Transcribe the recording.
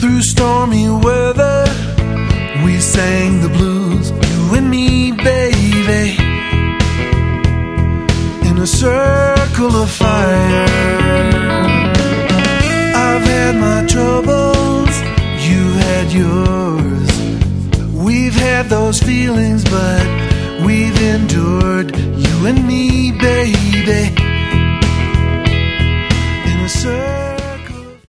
Through stormy weather, we sang the blues, you and me, baby, in a circle of fire. I've had my troubles, you've had yours. We've had those feelings, but we've endured, you and me, baby.